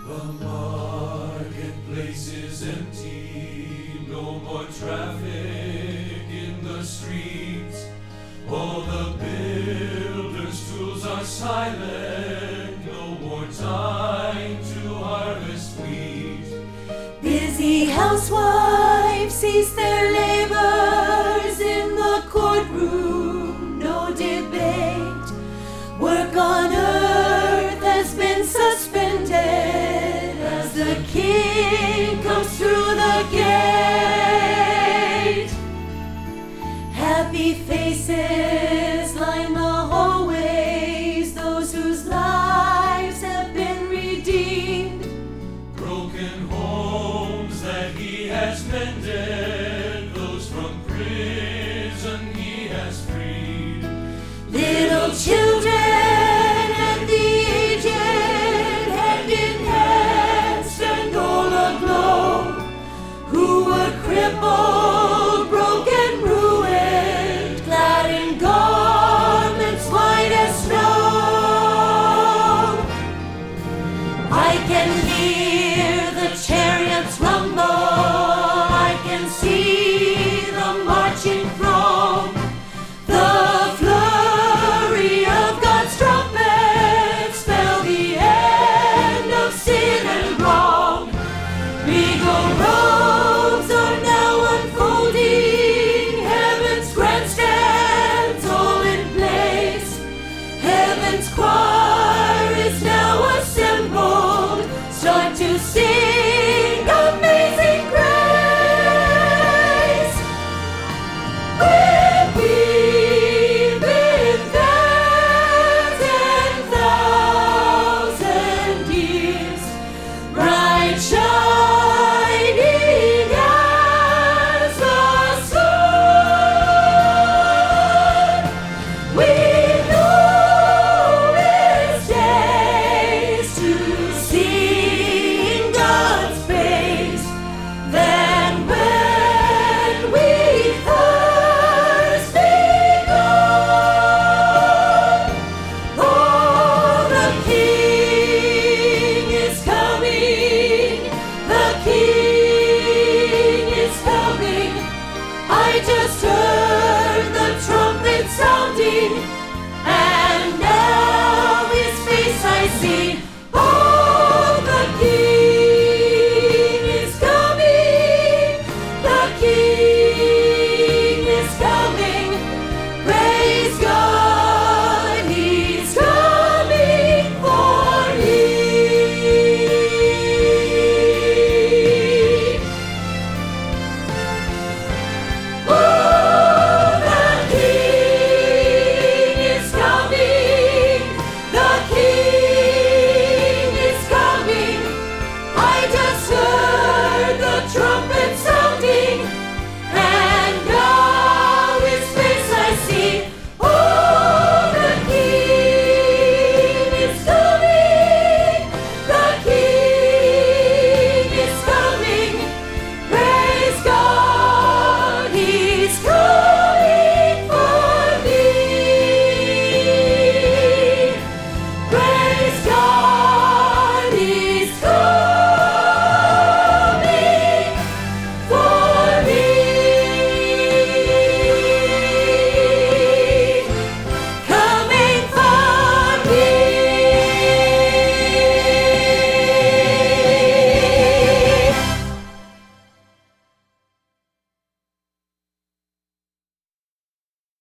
The marketplace is empty, no more traffic in the streets. All the builders' tools are silent, no more time to harvest wheat. Busy housewives cease their labors in the courtroom, no debate. Work on earth has been suspended as the king comes through the gate. Happy faces line the hallways, those whose lives have been redeemed. Broken homes that he has mended, those from prison he has freed. Little children and the aged, hand in hand, stand all aglow, who were crippled, broken, ruined, clad in garments white as snow. I can hear the chariots rumble, I can see the marching throng. The flurry of God's trumpet spell the end of sin and wrong. Regal robes are now unfolding, heaven's grandstands all in place. Heaven's choir is now assembled, start to sing Amazing Grace. We've been there 10,000 years, bright shining as the sun. We know it's days to sing God's praise. Then when we first begun, oh, the King is coming, the King is coming. I just heard the trumpet sounding.